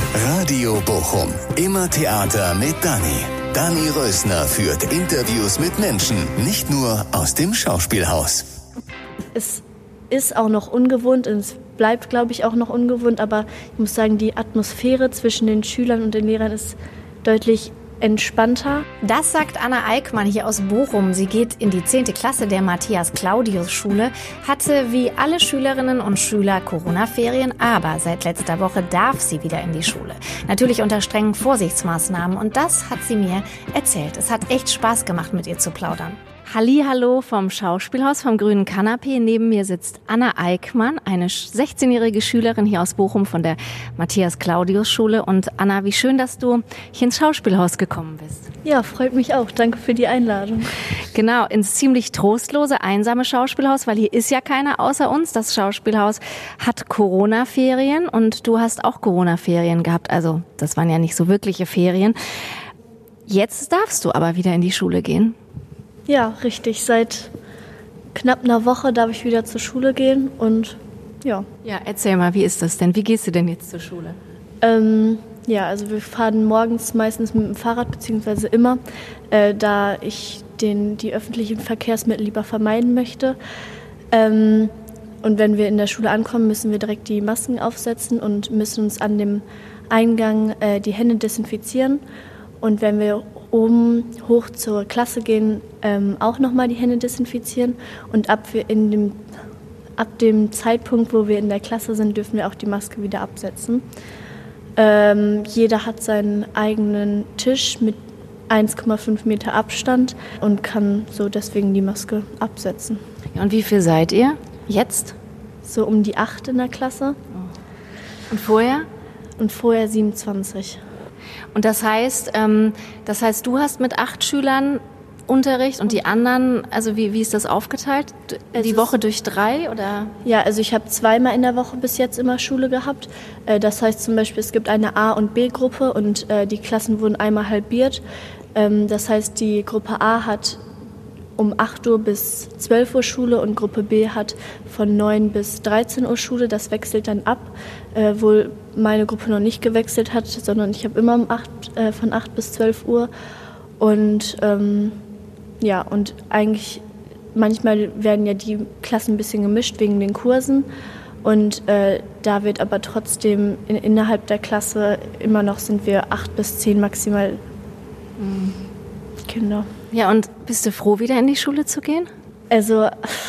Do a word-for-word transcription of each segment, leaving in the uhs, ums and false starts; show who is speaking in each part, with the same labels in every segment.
Speaker 1: Radio Bochum. Immer Theater mit Dani. Dani Rösner führt Interviews mit Menschen, nicht nur aus dem Schauspielhaus.
Speaker 2: Es ist auch noch ungewohnt und es bleibt, glaube ich, auch noch ungewohnt. Aber ich muss sagen, die Atmosphäre zwischen den Schülern und den Lehrern ist deutlich entspannter.
Speaker 3: Das sagt Anna Eickmann hier aus Bochum. Sie geht in die zehnte Klasse der Matthias-Claudius-Schule, hatte wie alle Schülerinnen und Schüler Corona-Ferien, aber seit letzter Woche darf sie wieder in die Schule. Natürlich unter strengen Vorsichtsmaßnahmen und das hat sie mir erzählt. Es hat echt Spaß gemacht, mit ihr zu plaudern. Hallihallo vom Schauspielhaus, vom Grünen Kanapee. Neben mir sitzt Anna Eickmann, eine sechzehnjährige Schülerin hier aus Bochum von der Matthias-Claudius-Schule. Und Anna, wie schön, dass du hier ins Schauspielhaus gekommen bist.
Speaker 2: Ja, freut mich auch. Danke für die Einladung.
Speaker 3: Genau, ins ziemlich trostlose, einsame Schauspielhaus, weil hier ist ja keiner außer uns. Das Schauspielhaus hat Corona-Ferien und du hast auch Corona-Ferien gehabt. Also das waren ja nicht so wirkliche Ferien. Jetzt darfst du aber wieder in die Schule gehen.
Speaker 2: Ja, richtig. Seit knapp einer Woche darf ich wieder zur Schule gehen und ja.
Speaker 3: Ja, erzähl mal, wie ist das denn? Wie gehst du denn jetzt zur Schule?
Speaker 2: Ähm, ja, also wir fahren morgens meistens mit dem Fahrrad, beziehungsweise immer, äh, da ich den, die öffentlichen Verkehrsmittel lieber vermeiden möchte. Ähm, und wenn wir in der Schule ankommen, müssen wir direkt die Masken aufsetzen und müssen uns an dem Eingang äh, die Hände desinfizieren. Und wenn wir oben hoch zur Klasse gehen, ähm, auch nochmal die Hände desinfizieren. Und ab, wir in dem, ab dem Zeitpunkt, wo wir in der Klasse sind, dürfen wir auch die Maske wieder absetzen. Ähm, jeder hat seinen eigenen Tisch mit eins Komma fünf Meter Abstand und kann so deswegen die Maske absetzen.
Speaker 3: Und wie viel seid ihr jetzt?
Speaker 2: So um die acht in der Klasse.
Speaker 3: Und vorher?
Speaker 2: Und vorher siebenundzwanzig.
Speaker 3: Und das heißt, ähm, das heißt, du hast mit acht Schülern Unterricht und die anderen, also wie, wie ist das aufgeteilt? Die Woche durch drei oder?
Speaker 2: Ja, also ich habe zweimal in der Woche bis jetzt immer Schule gehabt. Das heißt zum Beispiel, es gibt eine A- und B-Gruppe und die Klassen wurden einmal halbiert. Das heißt, die Gruppe A hat um acht Uhr bis zwölf Uhr Schule und Gruppe B hat von neun bis dreizehn Uhr Schule. Das wechselt dann ab, äh, wo meine Gruppe noch nicht gewechselt hat, sondern ich habe immer um acht, äh, von acht bis zwölf Uhr. Und ähm, ja, und eigentlich manchmal werden ja die Klassen ein bisschen gemischt wegen den Kursen. Und äh, da wird aber trotzdem in, innerhalb der Klasse immer noch sind wir acht bis zehn maximal mhm. Kinder.
Speaker 3: Ja, und bist du froh, wieder in die Schule zu gehen?
Speaker 2: Also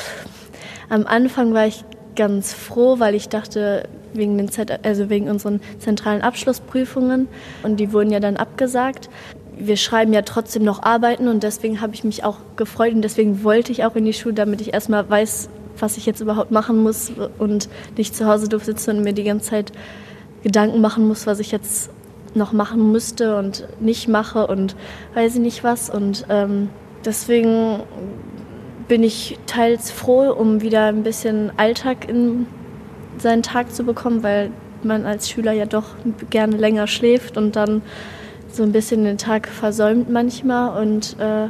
Speaker 2: am Anfang war ich ganz froh, weil ich dachte, wegen, den Z- also wegen unseren zentralen Abschlussprüfungen, und die wurden ja dann abgesagt. Wir schreiben ja trotzdem noch Arbeiten und deswegen habe ich mich auch gefreut und deswegen wollte ich auch in die Schule, damit ich erstmal weiß, was ich jetzt überhaupt machen muss und nicht zu Hause doof sitze und mir die ganze Zeit Gedanken machen muss, was ich jetzt noch machen müsste und nicht mache und weiß ich nicht was. Und ähm, deswegen bin ich teils froh, um wieder ein bisschen Alltag in seinen Tag zu bekommen, weil man als Schüler ja doch gerne länger schläft und dann so ein bisschen den Tag versäumt manchmal. Und äh,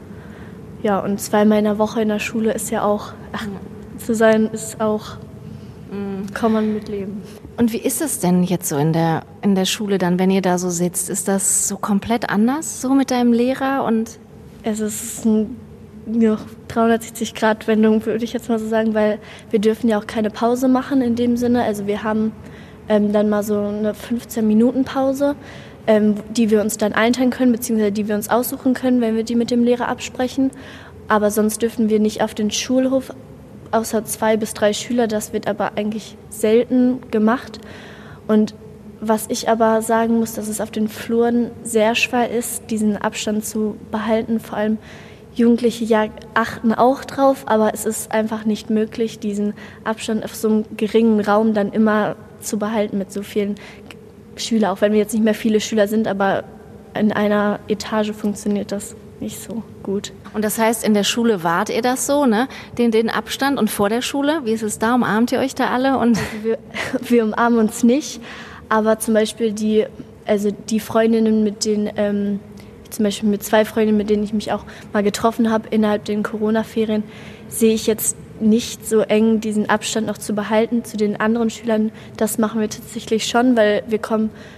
Speaker 2: ja, und zweimal in der Woche in der Schule ist ja auch, ach, zu sein ist auch, mhm. kann man mit leben.
Speaker 3: Und wie ist es denn jetzt so in der, in der Schule dann, wenn ihr da so sitzt? Ist das so komplett anders, so mit deinem Lehrer? Und
Speaker 2: es ist eine ja, dreihundertsiebzig Grad Wendung, würde ich jetzt mal so sagen, weil wir dürfen ja auch keine Pause machen in dem Sinne. Also wir haben ähm, dann mal so eine fünfzehn Minuten Pause, ähm, die wir uns dann einteilen können, beziehungsweise die wir uns aussuchen können, wenn wir die mit dem Lehrer absprechen. Aber sonst dürfen wir nicht auf den Schulhof, außer zwei bis drei Schüler. Das wird aber eigentlich selten gemacht. Und was ich aber sagen muss, dass es auf den Fluren sehr schwer ist, diesen Abstand zu behalten. Vor allem Jugendliche ja achten auch drauf, aber es ist einfach nicht möglich, diesen Abstand auf so einem geringen Raum dann immer zu behalten mit so vielen Schülern. Auch wenn wir jetzt nicht mehr viele Schüler sind, aber in einer Etage funktioniert das nicht so gut.
Speaker 3: Und das heißt, in der Schule wahrt ihr das so, ne? Den, den Abstand, und vor der Schule, wie ist es da? Umarmt ihr euch da alle? Und
Speaker 2: also wir, wir umarmen uns nicht, aber zum Beispiel die, also die Freundinnen, mit denen, ähm, zum Beispiel mit zwei Freundinnen, mit denen ich mich auch mal getroffen habe innerhalb den Corona-Ferien, sehe ich jetzt nicht so eng diesen Abstand noch zu behalten zu den anderen Schülern. Das machen wir tatsächlich schon, weil wir kommen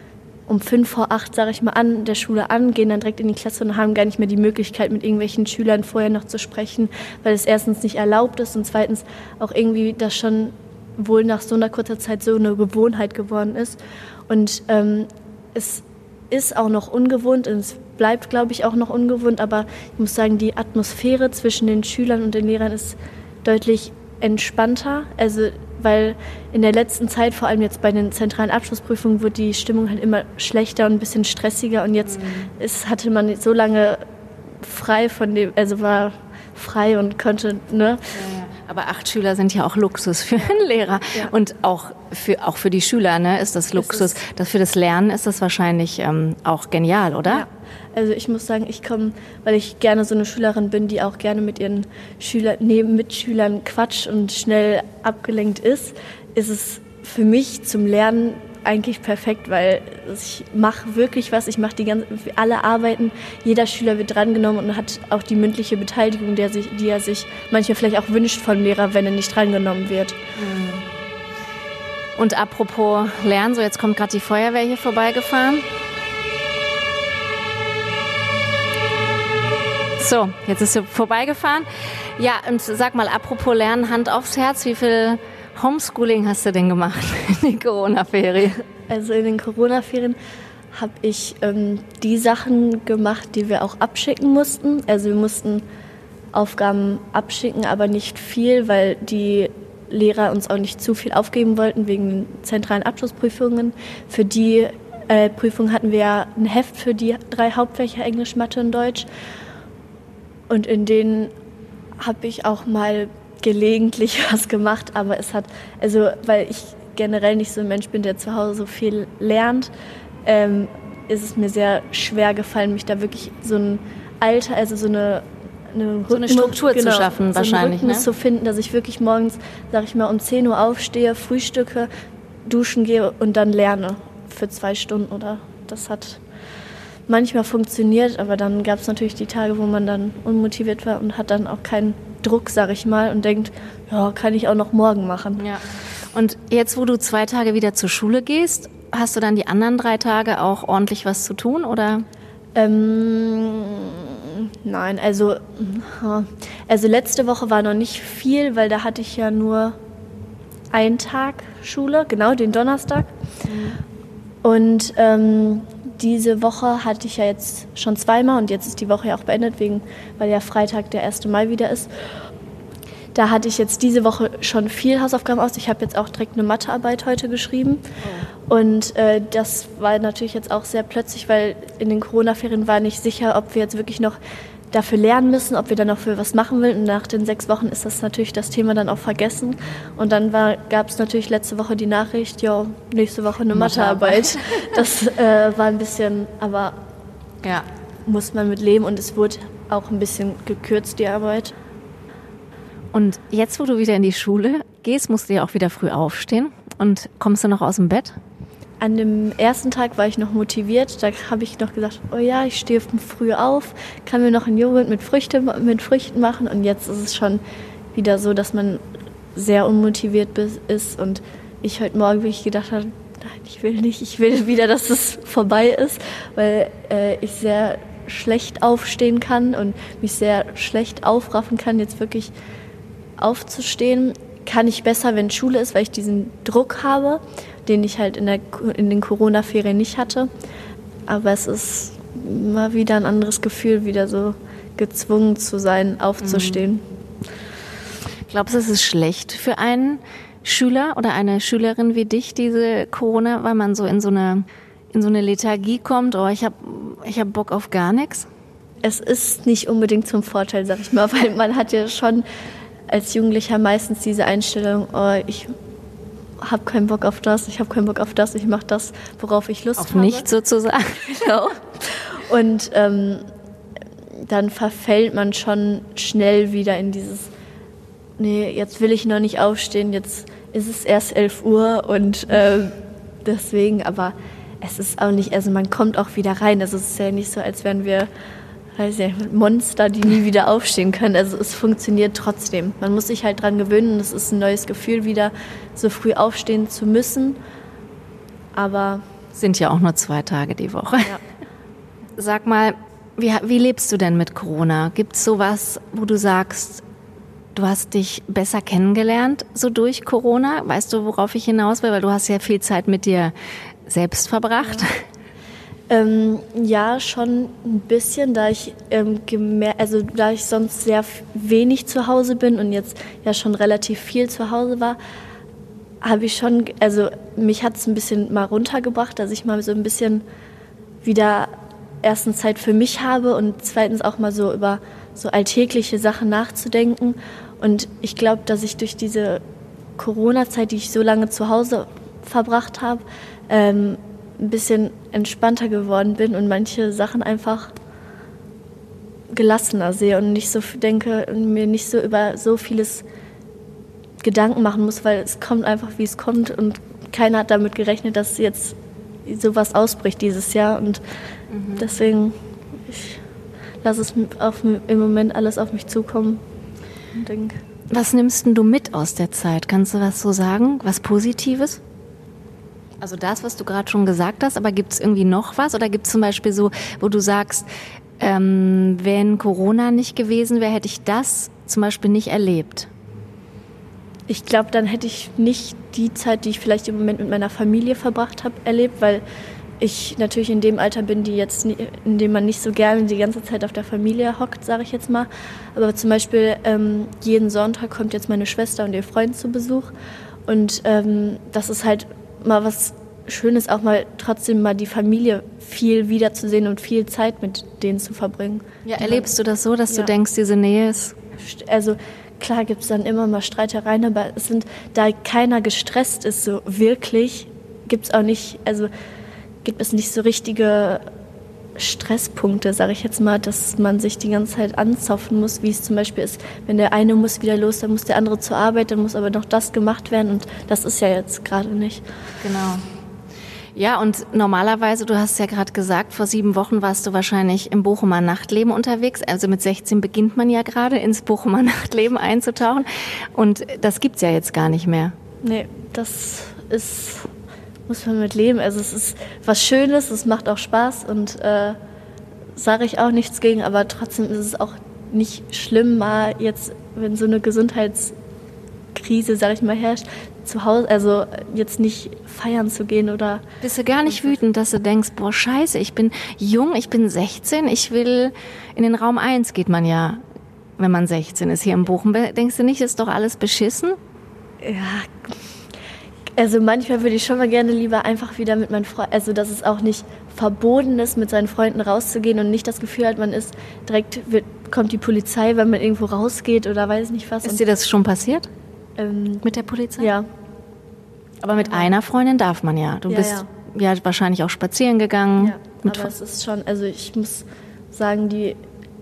Speaker 2: um fünf vor acht, sage ich mal, an der Schule an, gehen dann direkt in die Klasse und haben gar nicht mehr die Möglichkeit, mit irgendwelchen Schülern vorher noch zu sprechen, weil es erstens nicht erlaubt ist und zweitens auch irgendwie das schon wohl nach so einer kurzer Zeit so eine Gewohnheit geworden ist. Und ähm, es ist auch noch ungewohnt und es bleibt, glaube ich, auch noch ungewohnt, aber ich muss sagen, die Atmosphäre zwischen den Schülern und den Lehrern ist deutlich entspannter, also weil in der letzten Zeit, vor allem jetzt bei den zentralen Abschlussprüfungen, wurde die Stimmung halt immer schlechter und ein bisschen stressiger und jetzt mhm. ist, hatte man so lange frei von dem, also war frei und konnte, ne?
Speaker 3: Ja, ja. Aber acht Schüler sind ja auch Luxus für einen Lehrer
Speaker 2: ja.
Speaker 3: und auch für, auch für die Schüler, ne, ist das Luxus. Ist das für das Lernen ist das wahrscheinlich ähm, auch genial, oder?
Speaker 2: Ja. Also ich muss sagen, ich komme, weil ich gerne so eine Schülerin bin, die auch gerne mit ihren Schüler, neben Mitschülern quatscht und schnell abgelenkt ist, ist es für mich zum Lernen eigentlich perfekt, weil ich mache wirklich was, ich mache die ganze, alle Arbeiten, jeder Schüler wird drangenommen und hat auch die mündliche Beteiligung, der sich, die er sich manchmal vielleicht auch wünscht vom Lehrer, wenn er nicht drangenommen wird.
Speaker 3: Und apropos Lernen, so jetzt kommt gerade die Feuerwehr hier vorbeigefahren. So, jetzt ist sie vorbeigefahren. Ja, und sag mal, apropos Lernen, Hand aufs Herz, wie viel Homeschooling hast du denn gemacht in den Corona-Ferien?
Speaker 2: Also in den Corona-Ferien habe ich ähm, die Sachen gemacht, die wir auch abschicken mussten. Also wir mussten Aufgaben abschicken, aber nicht viel, weil die Lehrer uns auch nicht zu viel aufgeben wollten wegen den zentralen Abschlussprüfungen. Für die äh, Prüfung hatten wir ja ein Heft für die drei Hauptfächer Englisch, Mathe und Deutsch. Und in denen habe ich auch mal gelegentlich was gemacht, aber es hat, also weil ich generell nicht so ein Mensch bin, der zu Hause so viel lernt, ähm, ist es mir sehr schwer gefallen, mich da wirklich so ein Alter, also so eine, eine, Rhythmus,
Speaker 3: so eine Struktur
Speaker 2: genau,
Speaker 3: zu schaffen,
Speaker 2: so
Speaker 3: wahrscheinlich,
Speaker 2: einen Rhythmus
Speaker 3: ne?
Speaker 2: zu finden, dass ich wirklich morgens, sag ich mal, um zehn Uhr aufstehe, frühstücke, duschen gehe und dann lerne für zwei Stunden, oder? Das hat manchmal funktioniert, aber dann gab es natürlich die Tage, wo man dann unmotiviert war und hat dann auch keinen Druck, sag ich mal, und denkt, ja, kann ich auch noch morgen machen.
Speaker 3: Ja. Und jetzt, wo du zwei Tage wieder zur Schule gehst, hast du dann die anderen drei Tage auch ordentlich was zu tun, oder?
Speaker 2: Ähm, nein, also, also letzte Woche war noch nicht viel, weil da hatte ich ja nur einen Tag Schule, genau, den Donnerstag. Mhm. Und ähm, diese Woche hatte ich ja jetzt schon zweimal und jetzt ist die Woche ja auch beendet, wegen, weil ja Freitag der erste Mai wieder ist. Da hatte ich jetzt diese Woche schon viel Hausaufgaben aus. Ich habe jetzt auch direkt eine Mathearbeit heute geschrieben. Oh. Und äh, das war natürlich jetzt auch sehr plötzlich, weil in den Corona-Ferien war nicht sicher, ob wir jetzt wirklich noch dafür lernen müssen, ob wir dann noch für was machen wollen. Und nach den sechs Wochen ist das natürlich das Thema dann auch vergessen. Und dann gab es natürlich letzte Woche die Nachricht, ja, nächste Woche eine Mathearbeit. Das äh, war ein bisschen, aber ja, muss man mit leben. Und es wurde auch ein bisschen gekürzt, die Arbeit.
Speaker 3: Und jetzt, wo du wieder in die Schule gehst, musst du ja auch wieder früh aufstehen. Und kommst du noch aus dem Bett?
Speaker 2: An dem ersten Tag war ich noch motiviert. Da habe ich noch gesagt, oh ja, ich stehe früh auf, kann mir noch einen Joghurt mit, Früchte, mit Früchten machen. Und jetzt ist es schon wieder so, dass man sehr unmotiviert ist. Und ich heute Morgen wirklich gedacht habe, nein, ich will nicht, ich will wieder, dass es vorbei ist, weil äh, ich sehr schlecht aufstehen kann und mich sehr schlecht aufraffen kann, jetzt wirklich aufzustehen. Kann ich besser, wenn Schule ist, weil ich diesen Druck habe, den ich halt in, der, in den Corona-Ferien nicht hatte. Aber es ist mal wieder ein anderes Gefühl, wieder so gezwungen zu sein, aufzustehen.
Speaker 3: Mhm. Glaubst du, es ist schlecht für einen Schüler oder eine Schülerin wie dich, diese Corona, weil man so in so eine, in so eine Lethargie kommt, oh, ich habe ich hab Bock auf gar nichts?
Speaker 2: Es ist nicht unbedingt zum Vorteil, sag ich mal, weil man hat ja schon als Jugendlicher meistens diese Einstellung, oh, ich habe keinen Bock auf das, ich habe keinen Bock auf das, ich mache das, worauf ich Lust
Speaker 3: auf
Speaker 2: habe.
Speaker 3: Auf nichts sozusagen.
Speaker 2: Genau. Und ähm, dann verfällt man schon schnell wieder in dieses, nee, jetzt will ich noch nicht aufstehen, jetzt ist es erst elf Uhr und äh, deswegen, aber es ist auch nicht, also man kommt auch wieder rein, also es ist ja nicht so, als wären wir weiß nicht, Monster, die nie wieder aufstehen können. Also es funktioniert trotzdem. Man muss sich halt dran gewöhnen und es ist ein neues Gefühl, wieder so früh aufstehen zu müssen. Aber
Speaker 3: Sind ja auch nur zwei Tage die Woche.
Speaker 2: Ja.
Speaker 3: Sag mal, wie, wie lebst du denn mit Corona? Gibt es sowas, wo du sagst, du hast dich besser kennengelernt, so durch Corona? Weißt du, worauf ich hinaus will? Weil du hast ja viel Zeit mit dir selbst verbracht.
Speaker 2: Ja. Ähm, ja, schon ein bisschen, da ich ähm, gemer- also da ich sonst sehr f- wenig zu Hause bin und jetzt ja schon relativ viel zu Hause war, habe ich schon, also mich hat es ein bisschen mal runtergebracht, dass ich mal so ein bisschen wieder erstens Zeit für mich habe und zweitens auch mal so über so alltägliche Sachen nachzudenken. Und ich glaube, dass ich durch diese Corona-Zeit, die ich so lange zu Hause verbracht habe, ähm, ein bisschen entspannter geworden bin und manche Sachen einfach gelassener sehe und nicht so denke und mir nicht so über so vieles Gedanken machen muss, weil es kommt einfach, wie es kommt und keiner hat damit gerechnet, dass jetzt sowas ausbricht dieses Jahr und mhm. deswegen ich lasse es auf, im Moment alles auf mich zukommen und denke.
Speaker 3: Was nimmst denn du mit aus der Zeit? Kannst du was so sagen? Was Positives? Also das, was du gerade schon gesagt hast, aber gibt es irgendwie noch was? Oder gibt es zum Beispiel so, wo du sagst, ähm, wenn Corona nicht gewesen wäre, hätte ich das zum Beispiel nicht erlebt?
Speaker 2: Ich glaube, dann hätte ich nicht die Zeit, die ich vielleicht im Moment mit meiner Familie verbracht habe, erlebt, weil ich natürlich in dem Alter bin, die jetzt, in dem man nicht so gerne die ganze Zeit auf der Familie hockt, sage ich jetzt mal. Aber zum Beispiel ähm, jeden Sonntag kommt jetzt meine Schwester und ihr Freund zu Besuch und ähm, das ist halt mal was Schönes, auch mal trotzdem mal die Familie viel wiederzusehen und viel Zeit mit denen zu verbringen.
Speaker 3: Ja, erlebst du das so, dass
Speaker 2: ja.
Speaker 3: du denkst, diese Nähe ist?
Speaker 2: Also klar gibt es dann immer mal Streitereien, aber es sind, da keiner gestresst ist, so wirklich, gibt es auch nicht, also gibt es nicht so richtige Stresspunkte, sage ich jetzt mal, dass man sich die ganze Zeit anzapfen muss, wie es zum Beispiel ist, wenn der eine muss wieder los, dann muss der andere zur Arbeit, dann muss aber noch das gemacht werden und das ist ja jetzt gerade nicht.
Speaker 3: Genau. Ja, und normalerweise, du hast ja gerade gesagt, vor sieben Wochen warst du wahrscheinlich im Bochumer Nachtleben unterwegs. Also mit sechzehn beginnt man ja gerade ins Bochumer Nachtleben einzutauchen und das gibt's ja jetzt gar nicht mehr.
Speaker 2: Nee, das ist... muss man mit leben. Also es ist was Schönes, es macht auch Spaß und äh, sage ich auch nichts gegen, aber trotzdem ist es auch nicht schlimm, mal jetzt, wenn so eine Gesundheitskrise, sage ich mal, herrscht, zu Hause, also jetzt nicht feiern zu gehen oder...
Speaker 3: Bist du gar nicht wütend, dass du denkst, boah, scheiße, ich bin jung, ich bin sechzehn, ich will in den Raum eins geht man ja, wenn man sechzehn ist hier in Bochum. Denkst du nicht, ist doch alles beschissen?
Speaker 2: Ja, also manchmal würde ich schon mal gerne lieber einfach wieder mit meinen Freunden, also dass es auch nicht verboten ist, mit seinen Freunden rauszugehen und nicht das Gefühl hat, man ist direkt, wird, kommt die Polizei, wenn man irgendwo rausgeht oder weiß nicht was.
Speaker 3: Ist dir das schon passiert?
Speaker 2: Ähm,
Speaker 3: mit der Polizei?
Speaker 2: Ja.
Speaker 3: Aber mit einer Freundin darf man ja. Du
Speaker 2: ja,
Speaker 3: bist
Speaker 2: ja.
Speaker 3: ja wahrscheinlich auch spazieren gegangen.
Speaker 2: Ja,
Speaker 3: mit
Speaker 2: aber es ist schon, also ich muss sagen, die,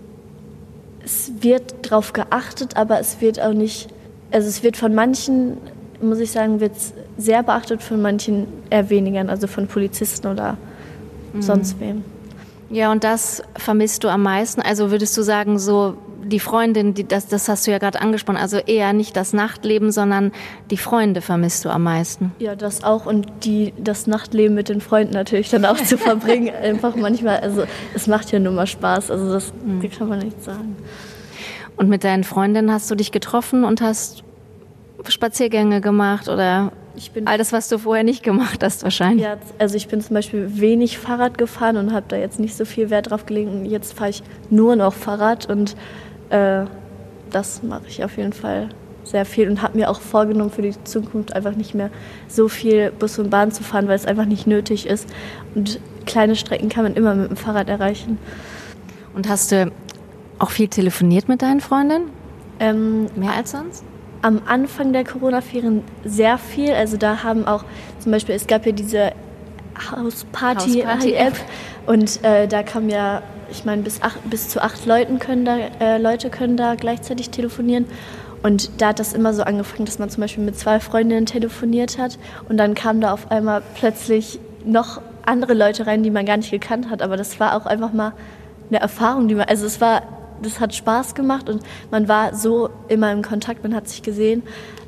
Speaker 2: es wird drauf geachtet, aber es wird auch nicht, also es wird von manchen, muss ich sagen, wird es sehr beachtet, von manchen eher weniger, also von Polizisten oder mhm. sonst wem.
Speaker 3: Ja, und das vermisst du am meisten? Also würdest du sagen, so die Freundin, die, das, das hast du ja gerade angesprochen, also eher nicht das Nachtleben, sondern die Freunde vermisst du am meisten?
Speaker 2: Ja, das auch und die, das Nachtleben mit den Freunden natürlich dann auch zu verbringen, einfach manchmal, also es macht ja nur mal Spaß, also das mhm. kann man nicht sagen.
Speaker 3: Und mit deinen Freundinnen hast du dich getroffen und hast Spaziergänge gemacht oder ich bin all das, was du vorher nicht gemacht hast wahrscheinlich?
Speaker 2: Ja, also ich bin zum Beispiel wenig Fahrrad gefahren und habe da jetzt nicht so viel Wert drauf gelegt. Und jetzt fahre ich nur noch Fahrrad und äh, das mache ich auf jeden Fall sehr viel und habe mir auch vorgenommen für die Zukunft einfach nicht mehr so viel Bus und Bahn zu fahren, weil es einfach nicht nötig ist. Und kleine Strecken kann man immer mit dem Fahrrad erreichen.
Speaker 3: Und hast du auch viel telefoniert mit deinen Freundinnen?
Speaker 2: Ähm,
Speaker 3: Mehr als sonst?
Speaker 2: Am Anfang der Corona-Ferien sehr viel. Also da haben auch zum Beispiel, es gab ja diese Hausparty-App und äh, da kam ja, ich meine, bis, bis zu acht Leuten können da, äh, Leute können da gleichzeitig telefonieren. Und da hat das immer so angefangen, dass man zum Beispiel mit zwei Freundinnen telefoniert hat und dann kamen da auf einmal plötzlich noch andere Leute rein, die man gar nicht gekannt hat. Aber das war auch einfach mal eine Erfahrung, die man, also es war... Das hat Spaß gemacht und man war so immer im Kontakt, man hat sich gesehen.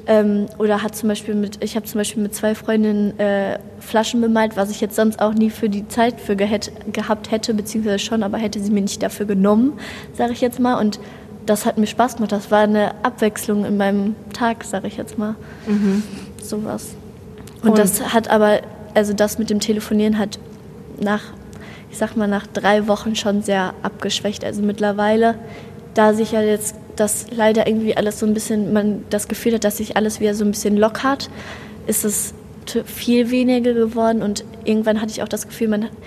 Speaker 2: Ähm, oder hat zum Beispiel mit, ich habe zum Beispiel mit zwei Freundinnen äh, Flaschen bemalt, was ich jetzt sonst auch nie für die Zeit für gehet, gehabt hätte, beziehungsweise schon, aber hätte sie mir nicht dafür genommen, sage ich jetzt mal. Und das hat mir Spaß gemacht. Das war eine Abwechslung in meinem Tag, sage ich jetzt mal. Mhm. Sowas. Und, Und das hat aber, also das mit dem Telefonieren hat nach, ich sag mal, nach drei Wochen schon sehr abgeschwächt. Also mittlerweile, da sich ja jetzt das leider irgendwie alles so ein bisschen, man das Gefühl hat, dass sich alles wieder so ein bisschen lockert, ist es viel weniger geworden und irgendwann hatte ich auch das Gefühl, man,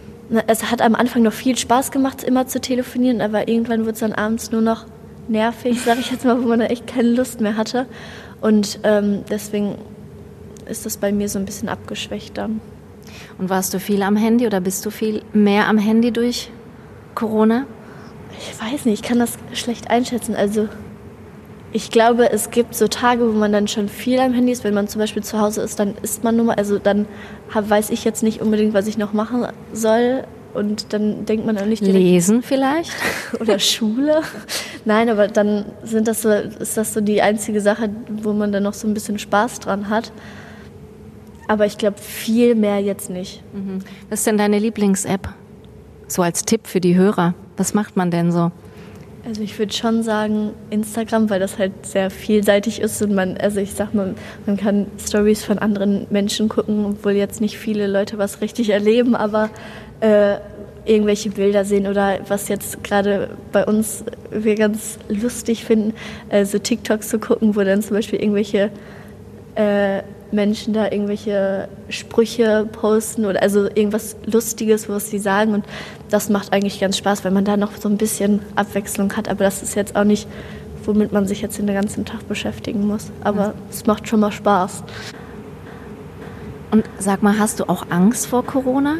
Speaker 2: es hat am Anfang noch viel Spaß gemacht, immer zu telefonieren, aber irgendwann wird es dann abends nur noch nervig, sage ich jetzt mal, wo man da echt keine Lust mehr hatte und ähm, deswegen ist das bei mir so ein bisschen abgeschwächt dann.
Speaker 3: Und warst du viel am Handy oder bist du viel mehr am Handy durch Corona?
Speaker 2: Ich weiß nicht, ich kann das schlecht einschätzen. Also ich glaube, es gibt so Tage, wo man dann schon viel am Handy ist. Wenn man zum Beispiel zu Hause ist, dann isst man nur mal. Also dann hab, weiß ich jetzt nicht unbedingt, was ich noch machen soll. Und dann denkt man auch nicht direkt...
Speaker 3: Lesen vielleicht?
Speaker 2: Oder Schule. Nein, aber dann sind das so, ist das so die einzige Sache, wo man dann noch so ein bisschen Spaß dran hat. Aber ich glaube, viel mehr jetzt nicht.
Speaker 3: Mhm. Was ist denn deine Lieblings-App? So als Tipp für die Hörer. Was macht man denn so?
Speaker 2: Also ich würde schon sagen Instagram, weil das halt sehr vielseitig ist und man, also ich sag mal, man kann Stories von anderen Menschen gucken, obwohl jetzt nicht viele Leute was richtig erleben, aber äh, irgendwelche Bilder sehen oder was jetzt gerade bei uns wir ganz lustig finden, äh, so TikToks zu gucken, wo dann zum Beispiel irgendwelche äh, Menschen da irgendwelche Sprüche posten oder also irgendwas Lustiges, was sie sagen und das macht eigentlich ganz Spaß, weil man da noch so ein bisschen Abwechslung hat, aber das ist jetzt auch nicht, womit man sich jetzt den ganzen Tag beschäftigen muss, aber es macht schon mal Spaß.
Speaker 3: Und sag mal, hast du auch Angst vor Corona,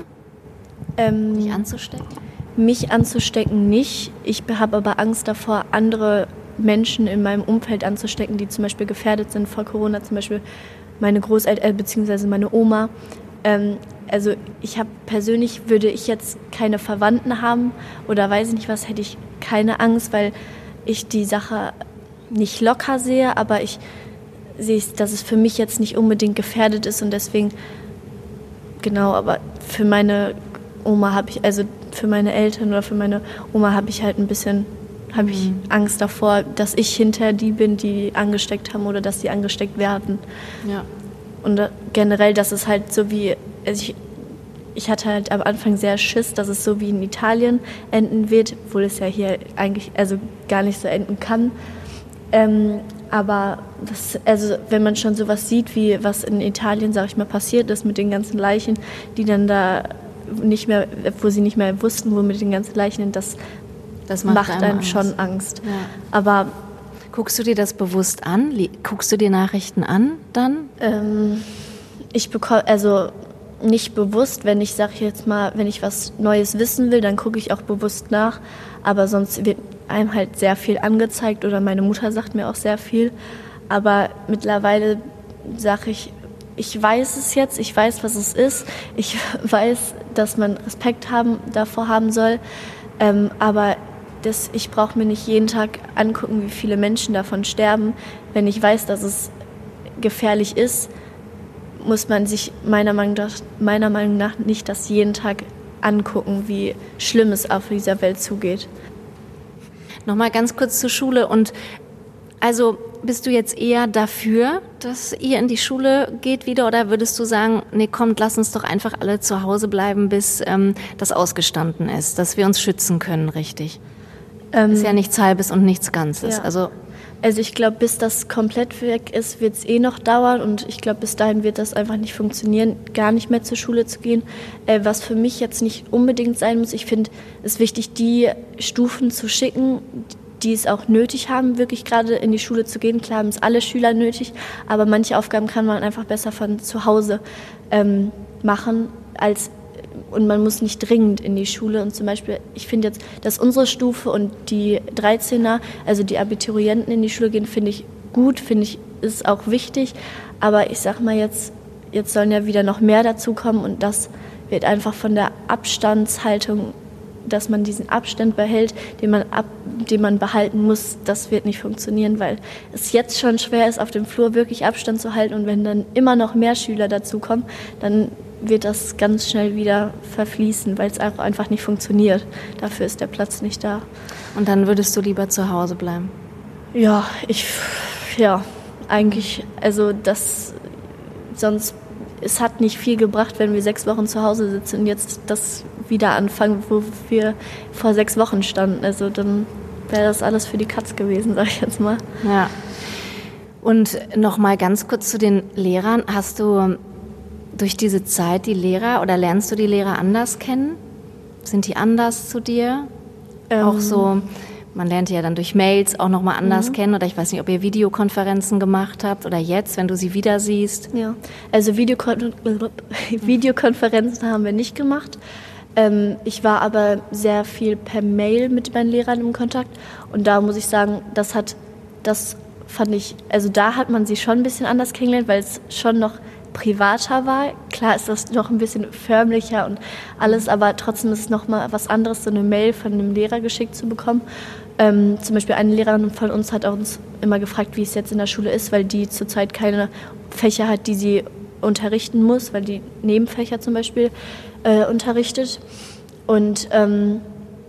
Speaker 2: ähm,
Speaker 3: dich anzustecken?
Speaker 2: Mich anzustecken nicht, ich habe aber Angst davor, andere Menschen in meinem Umfeld anzustecken, die zum Beispiel gefährdet sind vor Corona, zum Beispiel meine Großeltern äh, bzw. meine Oma. Ähm, also ich habe persönlich, würde ich jetzt keine Verwandten haben oder weiß ich nicht was, hätte ich keine Angst, weil ich die Sache nicht locker sehe, aber ich sehe, dass es für mich jetzt nicht unbedingt gefährdet ist und deswegen, genau, aber für meine Oma habe ich, also für meine Eltern oder für meine Oma habe ich halt ein bisschen, habe ich mhm. Angst davor, dass ich hinterher die bin, die angesteckt haben oder dass sie angesteckt werden. Ja. Und generell, dass es halt so wie, also ich, ich hatte halt am Anfang sehr Schiss, dass es so wie in Italien enden wird, obwohl es ja hier eigentlich also gar nicht so enden kann. Ähm, aber das, also wenn man schon sowas sieht, wie was in Italien, sag ich mal, passiert ist mit den ganzen Leichen, die dann da nicht mehr, wo sie nicht mehr wussten, wo mit den ganzen Leichen, das Das macht, macht einem Angst. schon Angst. Ja. Aber
Speaker 3: guckst du dir das bewusst an? Guckst du dir Nachrichten an dann?
Speaker 2: Ähm, ich bekomme, also nicht bewusst, wenn ich sage jetzt mal, wenn ich was Neues wissen will, dann gucke ich auch bewusst nach. Aber sonst wird einem halt sehr viel angezeigt oder meine Mutter sagt mir auch sehr viel. Aber mittlerweile sage ich, ich weiß es jetzt, ich weiß, was es ist. Ich weiß, dass man Respekt haben, davor haben soll. Ähm, aber das, ich brauche mir nicht jeden Tag angucken, wie viele Menschen davon sterben. Wenn ich weiß, dass es gefährlich ist, muss man sich meiner Meinung nach, meiner Meinung nach nicht das jeden Tag angucken, wie schlimm es auf dieser Welt zugeht.
Speaker 3: Nochmal ganz kurz zur Schule. Und also bist du jetzt eher dafür, dass ihr in die Schule geht wieder, oder würdest du sagen, nee, kommt, lass uns doch einfach alle zu Hause bleiben, bis ähm, das ausgestanden ist, dass wir uns schützen können, richtig? Ähm, ist ja nichts Halbes und nichts Ganzes.
Speaker 2: Ja.
Speaker 3: Also,
Speaker 2: also ich glaube, bis das komplett weg ist, wird es eh noch dauern und ich glaube, bis dahin wird das einfach nicht funktionieren, gar nicht mehr zur Schule zu gehen. Äh, was für mich jetzt nicht unbedingt sein muss, ich finde es wichtig, die Stufen zu schicken, die es auch nötig haben, wirklich gerade in die Schule zu gehen. Klar haben es alle Schüler nötig, aber manche Aufgaben kann man einfach besser von zu Hause ähm, machen, als, und man muss nicht dringend in die Schule. Und zum Beispiel, ich finde jetzt, dass unsere Stufe und die dreizehner, also die Abiturienten in die Schule gehen, finde ich gut, finde ich, ist auch wichtig. Aber ich sag mal jetzt, jetzt sollen ja wieder noch mehr dazukommen und das wird einfach von der Abstandshaltung dass man diesen Abstand behält, den man, ab, den man behalten muss, das wird nicht funktionieren, weil es jetzt schon schwer ist, auf dem Flur wirklich Abstand zu halten und wenn dann immer noch mehr Schüler dazukommen, dann wird das ganz schnell wieder verfließen, weil es auch einfach nicht funktioniert. Dafür ist der Platz nicht da.
Speaker 3: Und dann würdest du lieber zu Hause bleiben?
Speaker 2: Ja, ich, ja, eigentlich, also das, sonst, es hat nicht viel gebracht, wenn wir sechs Wochen zu Hause sitzen und jetzt das wieder anfangen, wo wir vor sechs Wochen standen. Also dann wäre das alles für die Katz gewesen, sag ich jetzt mal.
Speaker 3: Ja. Und noch mal ganz kurz zu den Lehrern. Hast du durch diese Zeit die Lehrer oder lernst du die Lehrer anders kennen? Sind die anders zu dir? Ähm. Auch so, man lernt die ja dann durch Mails auch noch mal anders mhm. kennen. Oder ich weiß nicht, ob ihr Videokonferenzen gemacht habt oder jetzt, wenn du sie wieder siehst.
Speaker 2: Ja, also Videokon- Videokonferenzen haben wir nicht gemacht. Ähm, ich war aber sehr viel per Mail mit meinen Lehrern im Kontakt. Und da muss ich sagen, das hat, das fand ich, also da hat man sie schon ein bisschen anders kennengelernt, weil es schon noch privater war. Klar ist das noch ein bisschen förmlicher und alles, aber trotzdem ist es noch mal was anderes, so eine Mail von einem Lehrer geschickt zu bekommen. Ähm, zum Beispiel eine Lehrerin von uns hat uns immer gefragt, wie es jetzt in der Schule ist, weil die zurzeit keine Fächer hat, die sie unterrichten muss, weil die Nebenfächer zum Beispiel äh, unterrichtet. Und ähm,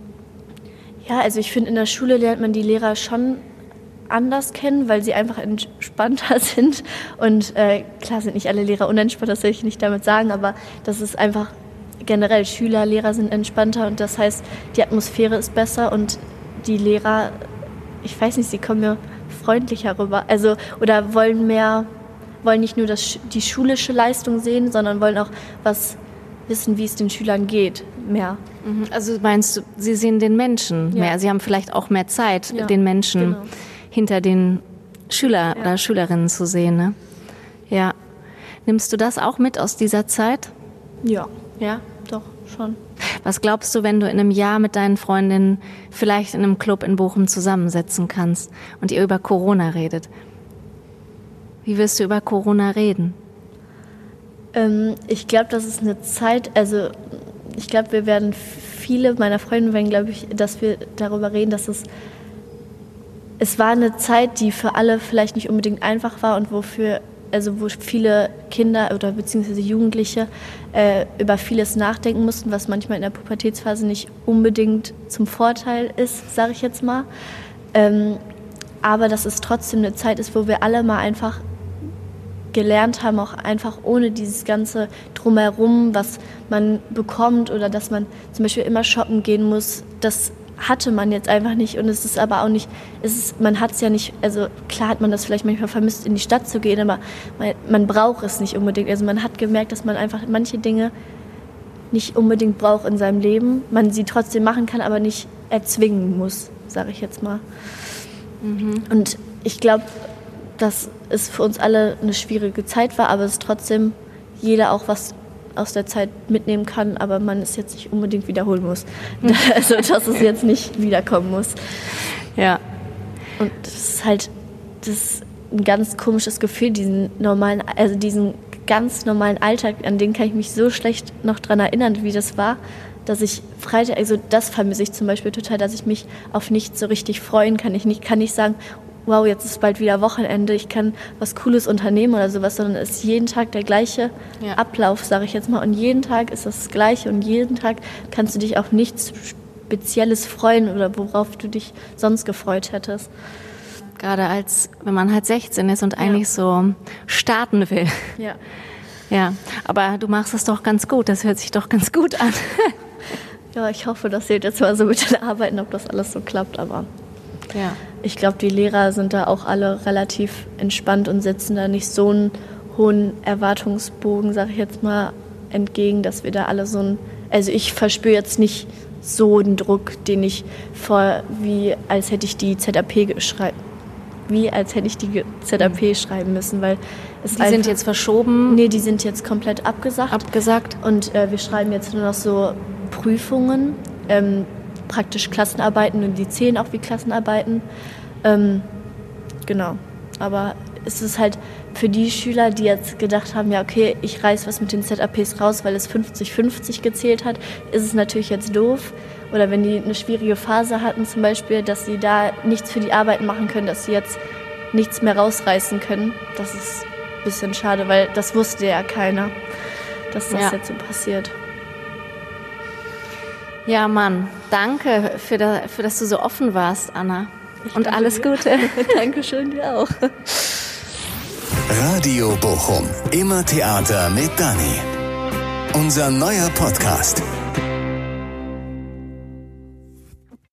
Speaker 2: ja, also ich finde, in der Schule lernt man die Lehrer schon anders kennen, weil sie einfach entspannter sind. Und äh, klar sind nicht alle Lehrer unentspannt, das will ich nicht damit sagen, aber das ist einfach generell, Schüler, Lehrer sind entspannter und das heißt, die Atmosphäre ist besser und die Lehrer, ich weiß nicht, sie kommen mir freundlicher rüber. Also, oder wollen mehr, wollen nicht nur das, die schulische Leistung sehen, sondern wollen auch was wissen, wie es den Schülern geht, mehr.
Speaker 3: Also meinst du, sie sehen den Menschen
Speaker 2: ja.
Speaker 3: mehr, sie haben vielleicht auch mehr Zeit,
Speaker 2: ja,
Speaker 3: den Menschen
Speaker 2: genau.
Speaker 3: hinter den Schüler
Speaker 2: ja.
Speaker 3: oder Schülerinnen zu sehen, ne? Ja. Nimmst du das auch mit aus dieser Zeit?
Speaker 2: Ja, ja, doch, schon.
Speaker 3: Was glaubst du, wenn du in einem Jahr mit deinen Freundinnen vielleicht in einem Club in Bochum zusammensetzen kannst und ihr über Corona redet? Wie wirst du über Corona reden?
Speaker 2: Ähm, ich glaube, das ist eine Zeit, also ich glaube, wir werden, viele meiner Freunde werden, glaube ich, dass wir darüber reden, dass es Es war eine Zeit, die für alle vielleicht nicht unbedingt einfach war und wofür, also wo viele Kinder oder beziehungsweise Jugendliche äh, über vieles nachdenken mussten, was manchmal in der Pubertätsphase nicht unbedingt zum Vorteil ist, sage ich jetzt mal. Ähm, aber dass es trotzdem eine Zeit ist, wo wir alle mal einfach gelernt haben, auch einfach ohne dieses ganze Drumherum, was man bekommt oder dass man zum Beispiel immer shoppen gehen muss, das hatte man jetzt einfach nicht und es ist aber auch nicht, es ist, man hat es ja nicht, also klar hat man das vielleicht manchmal vermisst, in die Stadt zu gehen, aber man, man braucht es nicht unbedingt. Also man hat gemerkt, dass man einfach manche Dinge nicht unbedingt braucht in seinem Leben, man sie trotzdem machen kann, aber nicht erzwingen muss, sage ich jetzt mal. Mhm. Und ich glaube, dass es für uns alle eine schwierige Zeit war, aber es trotzdem jeder auch was aus der Zeit mitnehmen kann, aber man es jetzt nicht unbedingt wiederholen muss. Also, dass es jetzt nicht wiederkommen muss.
Speaker 3: Ja.
Speaker 2: Und das ist halt, das ist ein ganz komisches Gefühl, diesen normalen, also diesen ganz normalen Alltag, an den kann ich mich so schlecht noch dran erinnern, wie das war, dass ich Freitag, also das vermisse ich zum Beispiel total, dass ich mich auf nichts so richtig freuen kann. Ich nicht, kann nicht sagen, wow, jetzt ist bald wieder Wochenende, ich kann was Cooles unternehmen oder sowas, sondern es ist jeden Tag der gleiche ja. Ablauf, sage ich jetzt mal. Und jeden Tag ist das Gleiche und jeden Tag kannst du dich auf nichts Spezielles freuen oder worauf du dich sonst gefreut hättest.
Speaker 3: Gerade als, wenn man halt sechzehn ist und ja. eigentlich so starten will.
Speaker 2: Ja.
Speaker 3: Ja, aber du machst es doch ganz gut, das hört sich doch ganz gut an.
Speaker 2: Ja, ich hoffe, das seht jetzt mal so mit den Arbeiten, ob das alles so klappt, aber...
Speaker 3: Ja.
Speaker 2: Ich glaube, die Lehrer sind da auch alle relativ entspannt und setzen da nicht so einen hohen Erwartungsbogen, sage ich jetzt mal, entgegen, dass wir da alle so ein... Also ich verspüre jetzt nicht so einen Druck, den ich vor, wie als hätte ich die Z A P geschrieben, wie als hätte ich die Z A P schreiben müssen, weil es
Speaker 3: Die sind jetzt verschoben?
Speaker 2: Nee, die sind jetzt komplett abgesagt.
Speaker 3: Abgesagt.
Speaker 2: Und äh, wir schreiben jetzt nur noch so Prüfungen, ähm, praktisch Klassenarbeiten und die zählen auch wie Klassenarbeiten. Ähm, genau. Aber es ist halt Für die Schüler, die jetzt gedacht haben, ja okay, ich reiß was mit den Z A Ps raus, weil es fünfzig fünfzig gezählt hat, ist es natürlich jetzt doof. Oder wenn die eine schwierige Phase hatten zum Beispiel, dass sie da nichts für die Arbeiten machen können, dass sie jetzt nichts mehr rausreißen können. Das ist ein bisschen schade, weil das wusste ja keiner, dass das ja. jetzt so passiert.
Speaker 3: Ja, Mann, danke, für, da, für dass du so offen warst, Anna. Ich Und alles dir. Gute.
Speaker 2: Dankeschön, dir auch.
Speaker 1: Radio Bochum. Immer Theater mit Dani. Unser neuer Podcast.